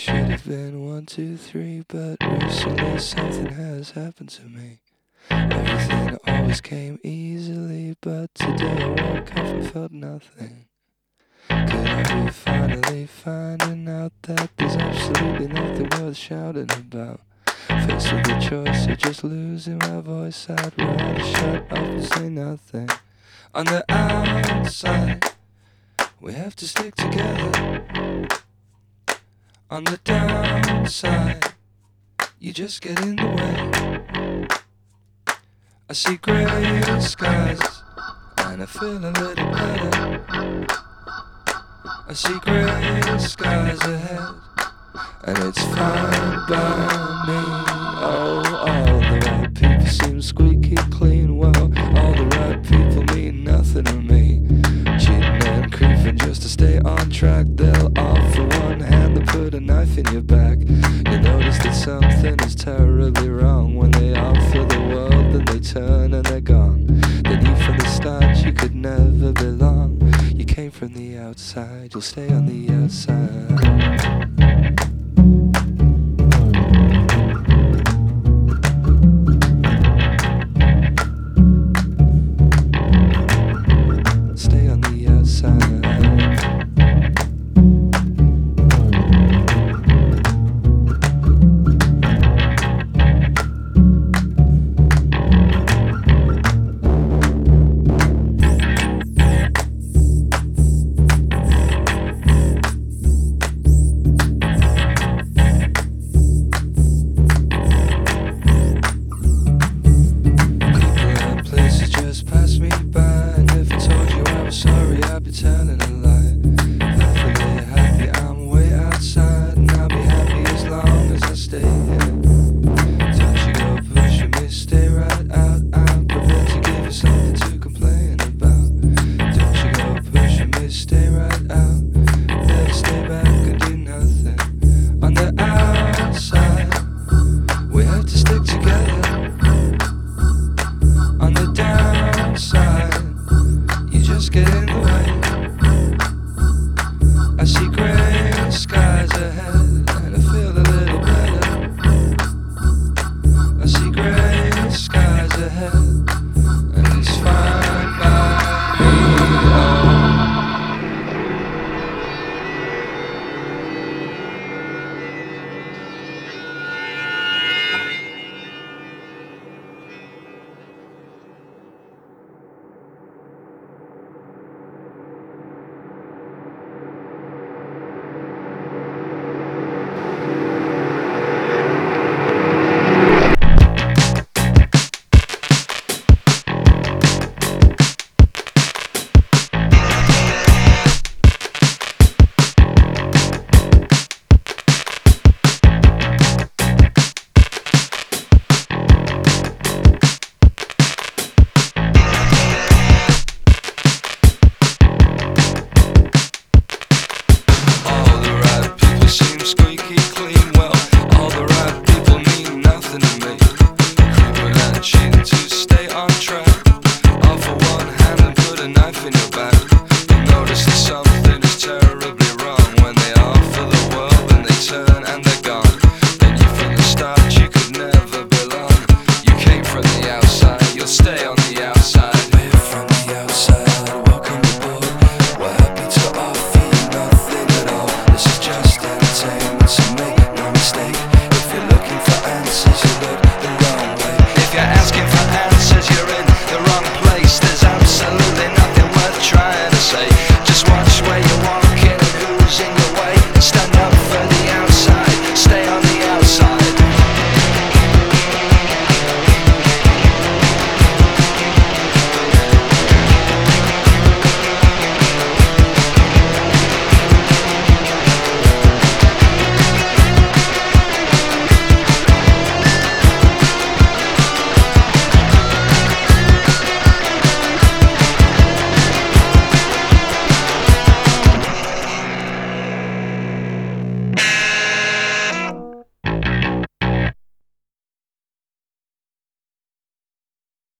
should have been 1, 2, 3, but recently something has happened to me. Everything always came easily, but today I woke up and felt nothing. Could I be finally finding out that there's absolutely nothing worth shouting about? Faced with the choice of just losing my voice, I'd rather shut up and say nothing. On the outside, we have to stick together. On the downside, you just get in the way. I see grey skies, and I feel a little better. I see grey skies ahead, and it's fine by me. Oh, all the right people seem squeaky clean. Well, all the right people mean nothing to me. Cheating and creeping just to stay on track. They'll offer one hand, they'll put a knife in your back. You notice that something is terribly wrong when they offer the world, then they turn and they're gone. They knew from the start you could never belong. You came from the outside, you'll stay on the outside.